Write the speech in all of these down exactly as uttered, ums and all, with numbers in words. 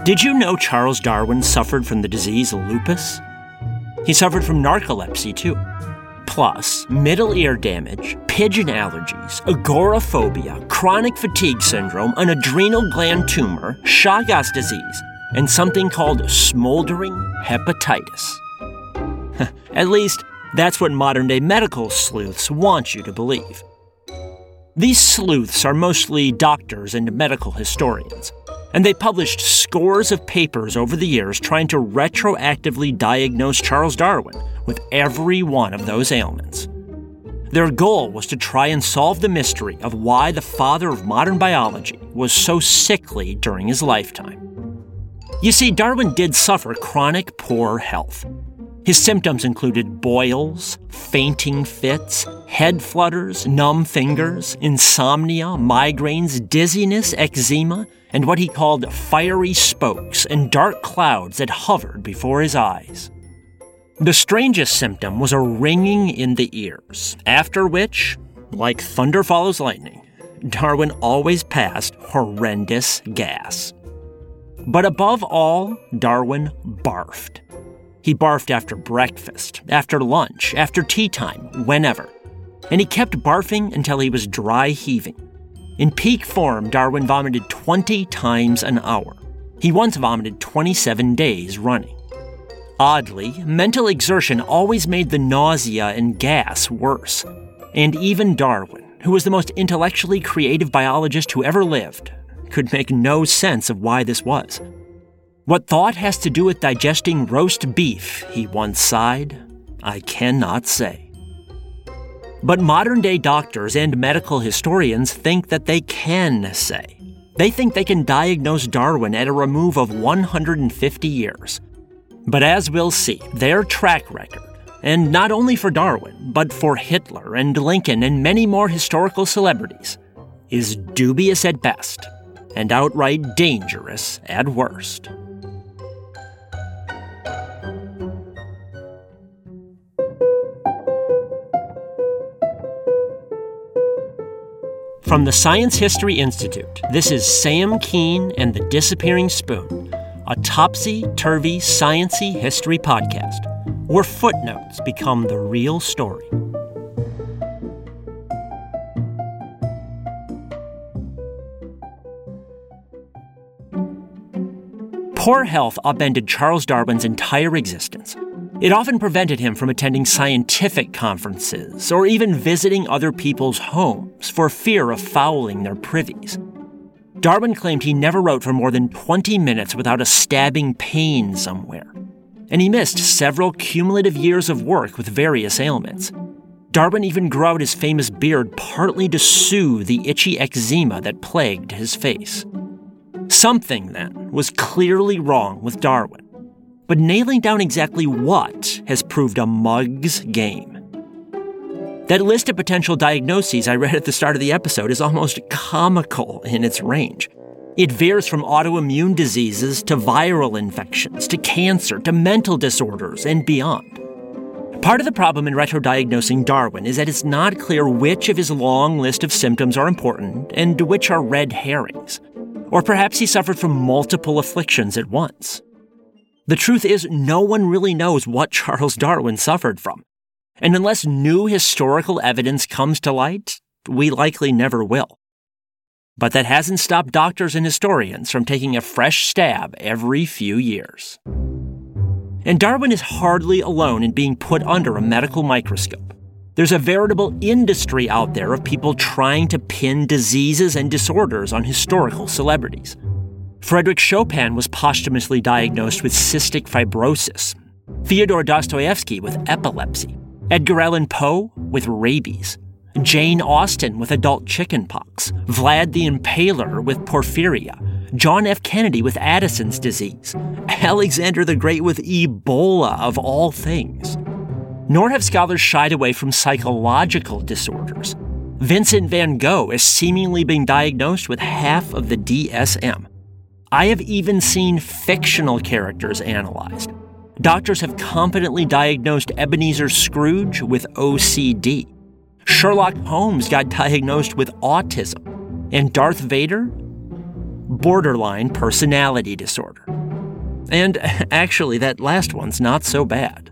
Did you know Charles Darwin suffered from the disease lupus? He suffered from narcolepsy, too. Plus, middle ear damage, pigeon allergies, agoraphobia, chronic fatigue syndrome, an adrenal gland tumor, Chagas disease, and something called smoldering hepatitis. At least, that's what modern-day medical sleuths want you to believe. These sleuths are mostly doctors and medical historians, and they published scores of papers over the years trying to retroactively diagnose Charles Darwin with every one of those ailments. Their goal was to try and solve the mystery of why the father of modern biology was so sickly during his lifetime. You see, Darwin did suffer chronic poor health. His symptoms included boils, fainting fits, head flutters, numb fingers, insomnia, migraines, dizziness, eczema, and what he called fiery spokes and dark clouds that hovered before his eyes. The strangest symptom was a ringing in the ears, after which, like thunder follows lightning, Darwin always passed horrendous gas. But above all, Darwin barfed. He barfed after breakfast, after lunch, after tea time, whenever. And he kept barfing until he was dry heaving. In peak form, Darwin vomited twenty times an hour. He once vomited twenty-seven days running. Oddly, mental exertion always made the nausea and gas worse. And even Darwin, who was the most intellectually creative biologist who ever lived, could make no sense of why this was. What thought has to do with digesting roast beef, he once sighed, I cannot say. But modern-day doctors and medical historians think that they can say. They think they can diagnose Darwin at a remove of one hundred fifty years. But as we'll see, their track record, and not only for Darwin, but for Hitler and Lincoln and many more historical celebrities, is dubious at best and outright dangerous at worst. From the Science History Institute, this is Sam Keene and the Disappearing Spoon, a topsy-turvy, science-y history podcast, where footnotes become the real story. Poor health upended Charles Darwin's entire existence. It often prevented him from attending scientific conferences or even visiting other people's homes for fear of fouling their privies. Darwin claimed he never wrote for more than twenty minutes without a stabbing pain somewhere, and he missed several cumulative years of work with various ailments. Darwin even grew out his famous beard partly to soothe the itchy eczema that plagued his face. Something, then, was clearly wrong with Darwin. But nailing down exactly what has proved a mug's game. That list of potential diagnoses I read at the start of the episode is almost comical in its range. It veers from autoimmune diseases to viral infections, to cancer, to mental disorders, and beyond. Part of the problem in retrodiagnosing Darwin is that it's not clear which of his long list of symptoms are important and which are red herrings. Or perhaps he suffered from multiple afflictions at once. The truth is, no one really knows what Charles Darwin suffered from. And unless new historical evidence comes to light, we likely never will. But that hasn't stopped doctors and historians from taking a fresh stab every few years. And Darwin is hardly alone in being put under a medical microscope. There's a veritable industry out there of people trying to pin diseases and disorders on historical celebrities. Frederick Chopin was posthumously diagnosed with cystic fibrosis, Fyodor Dostoevsky with epilepsy, Edgar Allan Poe with rabies, Jane Austen with adult chickenpox, Vlad the Impaler with porphyria, John F. Kennedy with Addison's disease, Alexander the Great with Ebola of all things. Nor have scholars shied away from psychological disorders. Vincent van Gogh is seemingly being diagnosed with half of the D S M. I have even seen fictional characters analyzed. Doctors have competently diagnosed Ebenezer Scrooge with O C D. Sherlock Holmes got diagnosed with autism. And Darth Vader? borderline personality disorder. And actually, that last one's not so bad.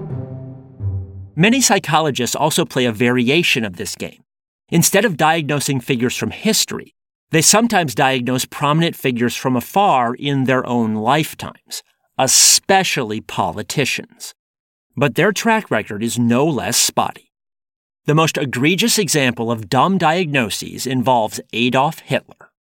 Many psychologists also play a variation of this game. Instead of diagnosing figures from history, they sometimes diagnose prominent figures from afar in their own lifetimes, especially politicians. But their track record is no less spotty. The most egregious example of dumb diagnoses involves Adolf Hitler.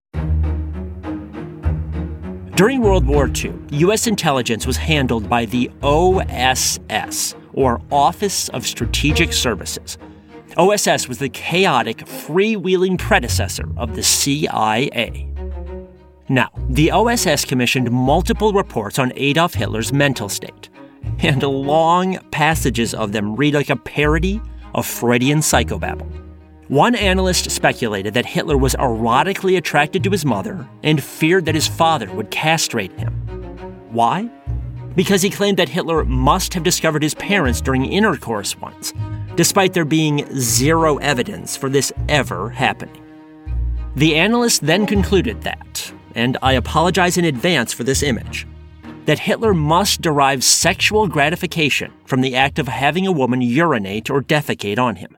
During World War Two, U S intelligence was handled by the O S S, or Office of Strategic Services. O S S was the chaotic, freewheeling predecessor of the C I A. Now, the O S S commissioned multiple reports on Adolf Hitler's mental state, and long passages of them read like a parody of Freudian psychobabble. One analyst speculated that Hitler was erotically attracted to his mother and feared that his father would castrate him. Why? Because he claimed that Hitler must have discovered his parents during intercourse once, despite there being zero evidence for this ever happening. The analyst then concluded that, and I apologize in advance for this image, that Hitler must derive sexual gratification from the act of having a woman urinate or defecate on him.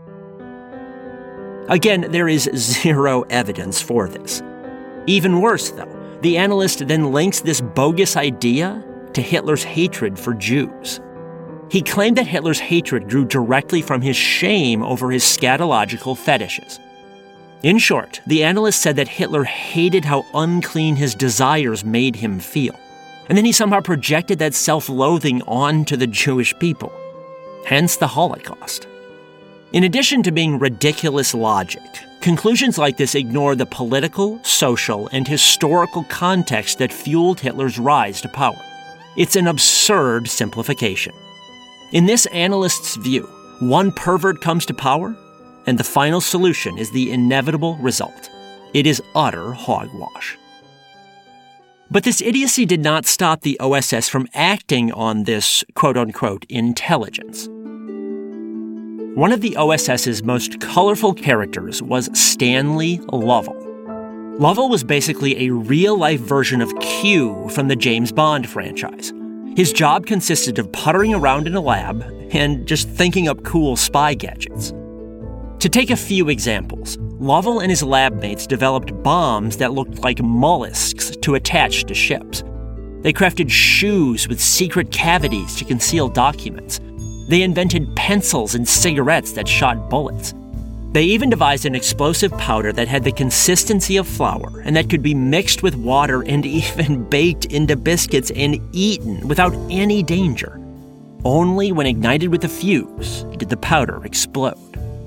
Again, there is zero evidence for this. Even worse, though, the analyst then links this bogus idea to Hitler's hatred for Jews. He claimed that Hitler's hatred grew directly from his shame over his scatological fetishes. In short, the analyst said that Hitler hated how unclean his desires made him feel, and then he somehow projected that self-loathing onto the Jewish people. Hence the Holocaust. In addition to being ridiculous logic, conclusions like this ignore the political, social, and historical context that fueled Hitler's rise to power. It's an absurd simplification. In this analyst's view, one pervert comes to power, and the final solution is the inevitable result. It is utter hogwash. But this idiocy did not stop the O S S from acting on this quote-unquote intelligence. One of the OSS's most colorful characters was Stanley Lovell. Lovell was basically a real-life version of Q from the James Bond franchise. His job consisted of puttering around in a lab and just thinking up cool spy gadgets. To take a few examples, Lovell and his lab mates developed bombs that looked like mollusks to attach to ships. They crafted shoes with secret cavities to conceal documents. They invented pencils and cigarettes that shot bullets. They even devised an explosive powder that had the consistency of flour and that could be mixed with water and even baked into biscuits and eaten without any danger. Only when ignited with a fuse did the powder explode.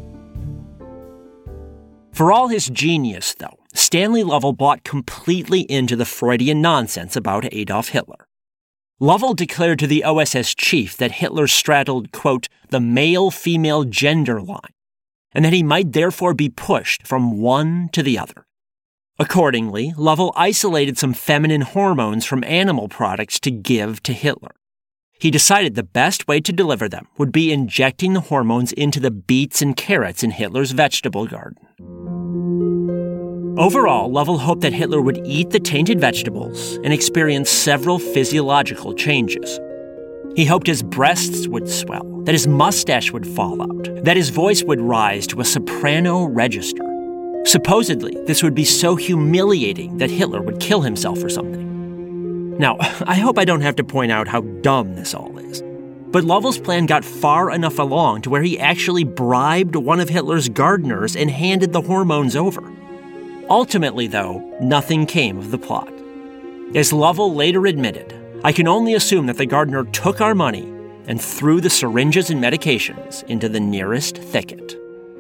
For all his genius, though, Stanley Lovell bought completely into the Freudian nonsense about Adolf Hitler. Lovell declared to the O S S chief that Hitler straddled, quote, the male-female gender line, and that he might therefore be pushed from one to the other. Accordingly, Lovell isolated some feminine hormones from animal products to give to Hitler. He decided the best way to deliver them would be injecting the hormones into the beets and carrots in Hitler's vegetable garden. Overall, Lovell hoped that Hitler would eat the tainted vegetables and experience several physiological changes. He hoped his breasts would swell, that his mustache would fall out, that his voice would rise to a soprano register. Supposedly, this would be so humiliating that Hitler would kill himself or something. Now, I hope I don't have to point out how dumb this all is. But Lovell's plan got far enough along to where he actually bribed one of Hitler's gardeners and handed the hormones over. Ultimately, though, nothing came of the plot. As Lovell later admitted, I can only assume that the gardener took our money and threw the syringes and medications into the nearest thicket.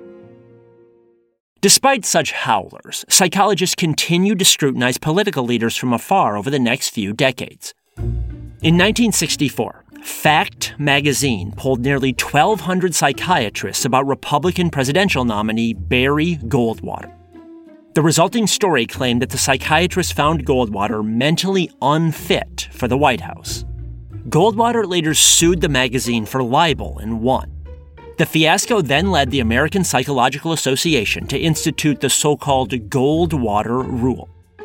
Despite such howlers, psychologists continued to scrutinize political leaders from afar over the next few decades. In nineteen sixty-four, Fact magazine polled nearly twelve hundred psychiatrists about Republican presidential nominee Barry Goldwater. The resulting story claimed that the psychiatrists found Goldwater mentally unfit for the White House. Goldwater later sued the magazine for libel and won. The fiasco then led the American Psychological Association to institute the so-called Goldwater Rule.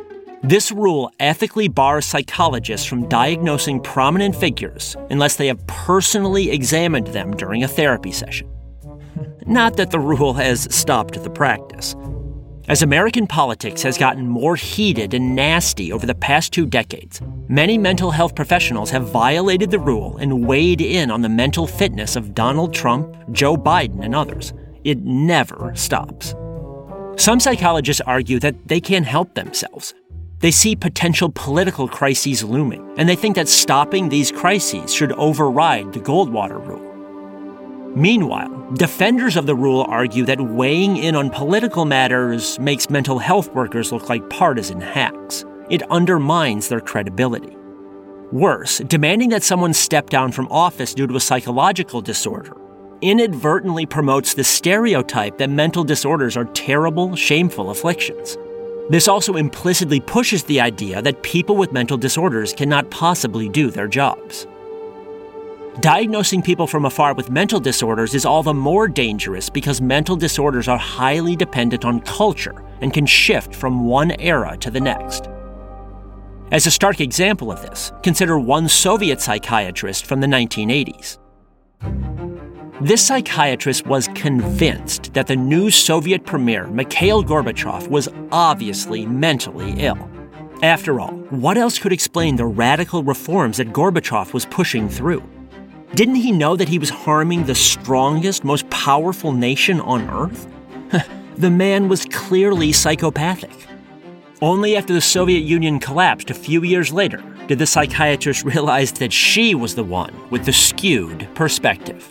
This rule ethically bars psychologists from diagnosing prominent figures unless they have personally examined them during a therapy session. Not that the rule has stopped the practice. As American politics has gotten more heated and nasty over the past two decades, many mental health professionals have violated the rule and weighed in on the mental fitness of Donald Trump, Joe Biden, and others. It never stops. Some psychologists argue that they can't help themselves. They see potential political crises looming, and they think that stopping these crises should override the Goldwater rule. Meanwhile, defenders of the rule argue that weighing in on political matters makes mental health workers look like partisan hacks. It undermines their credibility. Worse, demanding that someone step down from office due to a psychological disorder inadvertently promotes the stereotype that mental disorders are terrible, shameful afflictions. This also implicitly pushes the idea that people with mental disorders cannot possibly do their jobs. Diagnosing people from afar with mental disorders is all the more dangerous because mental disorders are highly dependent on culture and can shift from one era to the next. As a stark example of this, consider one Soviet psychiatrist from the nineteen eighties. This psychiatrist was convinced that the new Soviet premier, Mikhail Gorbachev, was obviously mentally ill. After all, what else could explain the radical reforms that Gorbachev was pushing through? Didn't he know that he was harming the strongest, most powerful nation on Earth? The man was clearly psychopathic. Only after the Soviet Union collapsed a few years later did the psychiatrist realize that she was the one with the skewed perspective.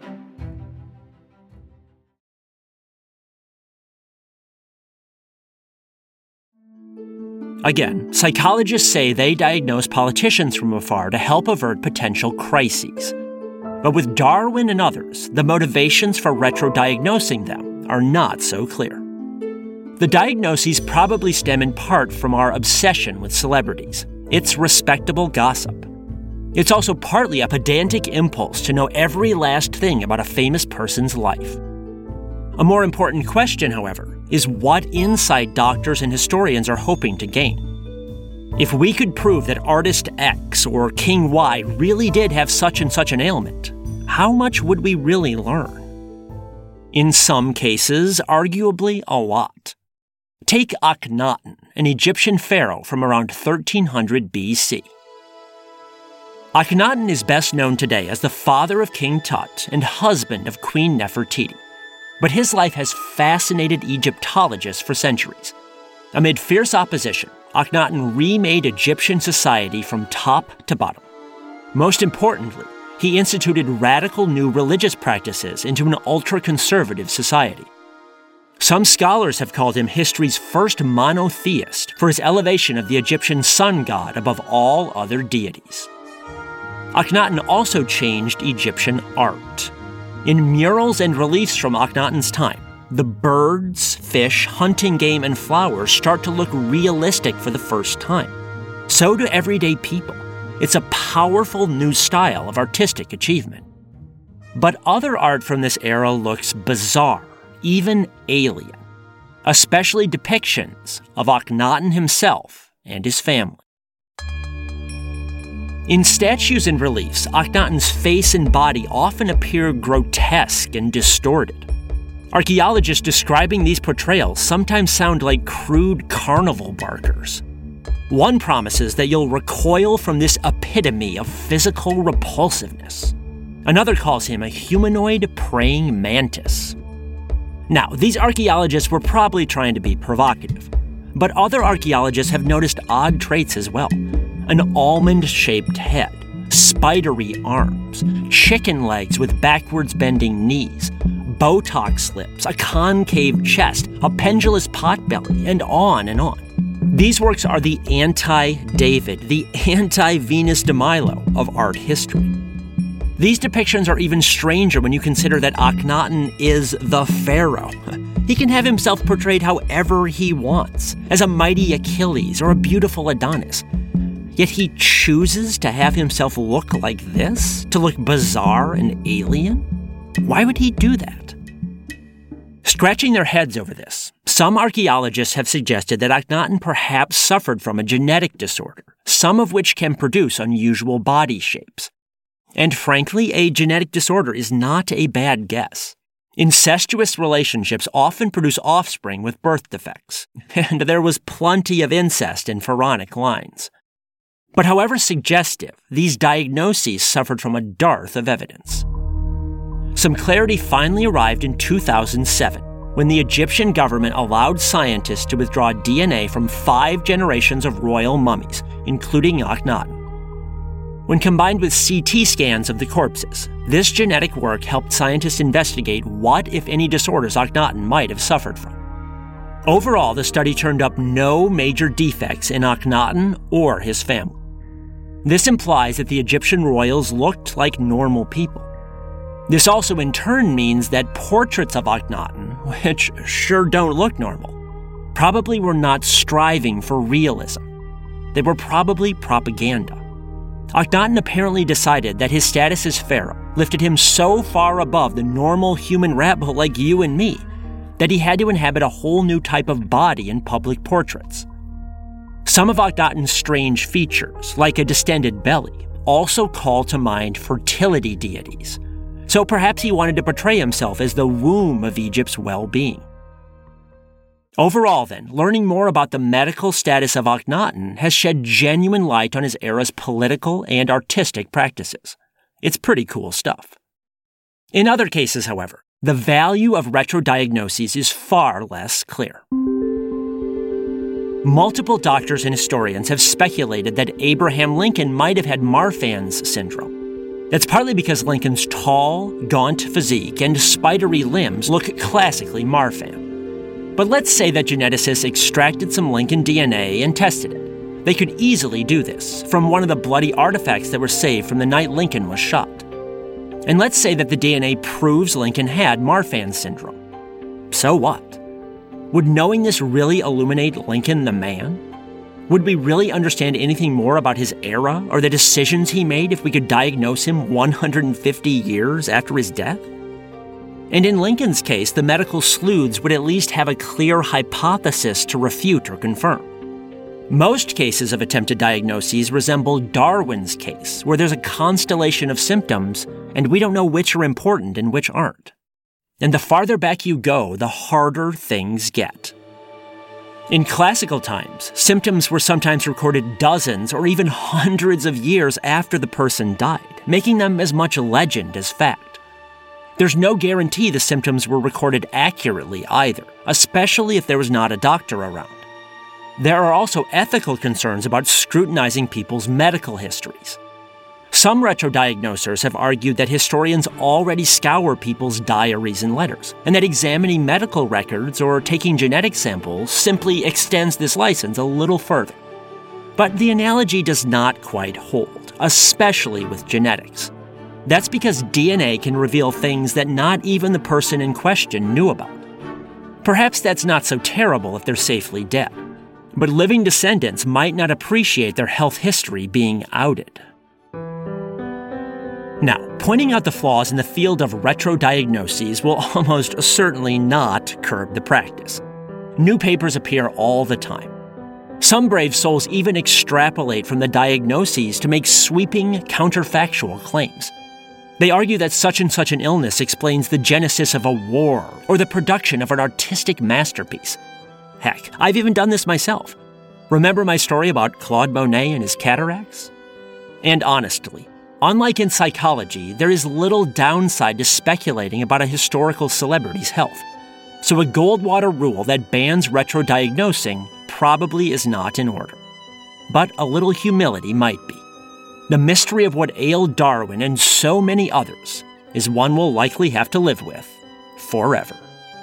Again, psychologists say they diagnose politicians from afar to help avert potential crises. But with Darwin and others, the motivations for retrodiagnosing them are not so clear. The diagnoses probably stem in part from our obsession with celebrities. It's respectable gossip. It's also partly a pedantic impulse to know every last thing about a famous person's life. A more important question, however, is what insight doctors and historians are hoping to gain. If we could prove that artist X or King Y really did have such and such an ailment, how much would we really learn? In some cases, arguably a lot. Take Akhenaten, an Egyptian pharaoh from around thirteen hundred B C. Akhenaten is best known today as the father of King Tut and husband of Queen Nefertiti. But his life has fascinated Egyptologists for centuries. Amid fierce opposition, Akhenaten remade Egyptian society from top to bottom. Most importantly, he instituted radical new religious practices into an ultra-conservative society. Some scholars have called him history's first monotheist for his elevation of the Egyptian sun god above all other deities. Akhenaten also changed Egyptian art. In murals and reliefs from Akhenaten's time, the birds, fish, hunting game, and flowers start to look realistic for the first time. So do everyday people. It's a powerful new style of artistic achievement. But other art from this era looks bizarre, even alien, especially depictions of Akhenaten himself and his family. In statues and reliefs, Akhenaten's face and body often appear grotesque and distorted. Archaeologists describing these portrayals sometimes sound like crude carnival barkers. One promises that you'll recoil from this epitome of physical repulsiveness. Another calls him a humanoid praying mantis. Now, these archaeologists were probably trying to be provocative, but other archaeologists have noticed odd traits as well. An almond-shaped head, spidery arms, chicken legs with backwards bending knees, Botox lips, a concave chest, a pendulous potbelly, and on and on. These works are the anti-David, the anti-Venus de Milo of art history. These depictions are even stranger when you consider that Akhenaten is the pharaoh. He can have himself portrayed however he wants, as a mighty Achilles or a beautiful Adonis. Yet he chooses to have himself look like this, to look bizarre and alien? Why would he do that? Scratching their heads over this, some archaeologists have suggested that Akhenaten perhaps suffered from a genetic disorder, some of which can produce unusual body shapes. And frankly, a genetic disorder is not a bad guess. Incestuous relationships often produce offspring with birth defects, and there was plenty of incest in pharaonic lines. But however suggestive, these diagnoses suffered from a dearth of evidence. Some clarity finally arrived in two thousand seven, when the Egyptian government allowed scientists to withdraw D N A from five generations of royal mummies, including Akhenaten. When combined with C T scans of the corpses, this genetic work helped scientists investigate what, if any, disorders Akhenaten might have suffered from. Overall, the study turned up no major defects in Akhenaten or his family. This implies that the Egyptian royals looked like normal people. This also in turn means that portraits of Akhenaten, which sure don't look normal, probably were not striving for realism. They were probably propaganda. Akhenaten apparently decided that his status as pharaoh lifted him so far above the normal human rabble like you and me that he had to inhabit a whole new type of body in public portraits. Some of Akhenaten's strange features, like a distended belly, also call to mind fertility deities. So perhaps he wanted to portray himself as the womb of Egypt's well-being. Overall, then, learning more about the medical status of Akhenaten has shed genuine light on his era's political and artistic practices. It's pretty cool stuff. In other cases, however, the value of retrodiagnoses is far less clear. Multiple doctors and historians have speculated that Abraham Lincoln might have had Marfan's syndrome. That's partly because Lincoln's tall, gaunt physique and spidery limbs look classically Marfan. But let's say that geneticists extracted some Lincoln D N A and tested it. They could easily do this from one of the bloody artifacts that were saved from the night Lincoln was shot. And let's say that the D N A proves Lincoln had Marfan's syndrome. So what? Would knowing this really illuminate Lincoln the man? Would we really understand anything more about his era or the decisions he made if we could diagnose him one hundred fifty years after his death? And in Lincoln's case, the medical sleuths would at least have a clear hypothesis to refute or confirm. Most cases of attempted diagnoses resemble Darwin's case, where there's a constellation of symptoms, and we don't know which are important and which aren't. And the farther back you go, the harder things get. In classical times, symptoms were sometimes recorded dozens or even hundreds of years after the person died, making them as much legend as fact. There's no guarantee the symptoms were recorded accurately either, especially if there was not a doctor around. There are also ethical concerns about scrutinizing people's medical histories. Some retrodiagnosers have argued that historians already scour people's diaries and letters, and that examining medical records or taking genetic samples simply extends this license a little further. But the analogy does not quite hold, especially with genetics. That's because D N A can reveal things that not even the person in question knew about. Perhaps that's not so terrible if they're safely dead, but living descendants might not appreciate their health history being outed. Now, pointing out the flaws in the field of retrodiagnoses will almost certainly not curb the practice. New papers appear all the time. Some brave souls even extrapolate from the diagnoses to make sweeping, counterfactual claims. They argue that such and such an illness explains the genesis of a war or the production of an artistic masterpiece. Heck, I've even done this myself. Remember my story about Claude Monet and his cataracts? And honestly, unlike in psychology, there is little downside to speculating about a historical celebrity's health. So a Goldwater rule that bans retrodiagnosing probably is not in order. But a little humility might be. The mystery of what ailed Darwin and so many others is one we'll likely have to live with forever.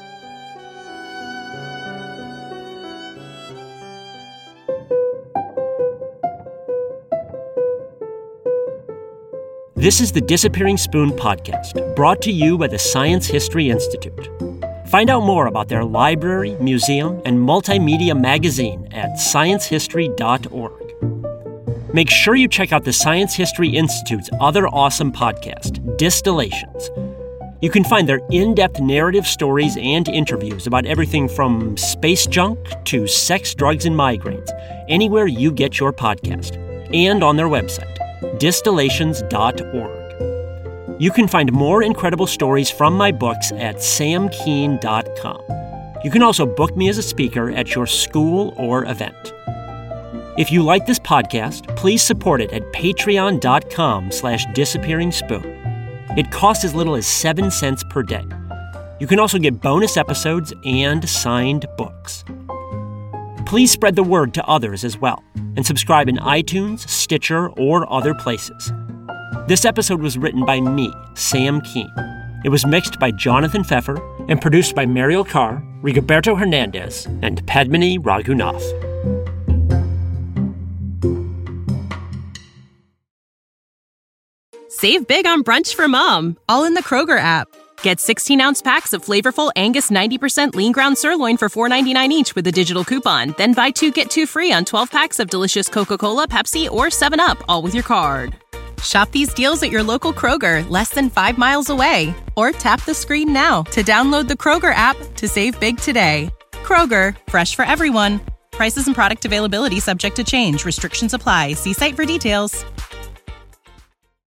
This is the Disappearing Spoon podcast, brought to you by the Science History Institute. Find out more about their library, museum, and multimedia magazine at science history dot org. Make sure you check out the Science History Institute's other awesome podcast, Distillations. You can find their in-depth narrative stories and interviews about everything from space junk to sex, drugs, and migraines, anywhere you get your podcast, and on their website, distillations dot org. You can find more incredible stories from my books at sam keen dot com. You can also book me as a speaker at your school or event. If you like this podcast, please support it at patreon.com slash disappearing spoon. It costs as little as seven cents per day. You can also get bonus episodes and signed books. Please spread the word to others as well, and subscribe in iTunes, Stitcher, or other places. This episode was written by me, Sam Keen. It was mixed by Jonathan Pfeffer and produced by Mariel Carr, Rigoberto Hernandez, and Padmini Raghunath. Save big on brunch for mom, all in the Kroger app. Get sixteen-ounce packs of flavorful Angus ninety percent lean ground sirloin for four ninety-nine each with a digital coupon. Then buy two, get two free on twelve packs of delicious Coca-Cola, Pepsi, or seven up, all with your card. Shop these deals at your local Kroger, less than five miles away. Or tap the screen now to download the Kroger app to save big today. Kroger, fresh for everyone. Prices and product availability subject to change. Restrictions apply. See site for details.